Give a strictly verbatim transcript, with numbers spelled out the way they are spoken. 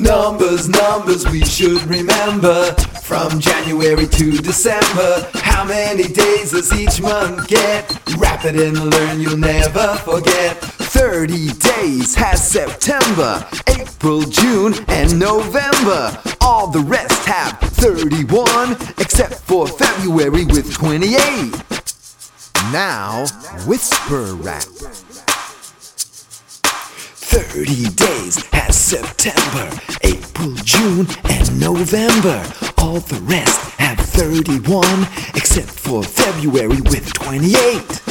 Numbers, numbers we should remember. From January to December, how many days does each month get? Wrap it in and learn, you'll never forget. Thirty days has September, April, June, and November. All the rest have thirty-one, except for February with twenty-eight. Now, whisper rap. Thirty days has September, April, June, and November. All the rest have thirty-one, except for February with twenty-eight.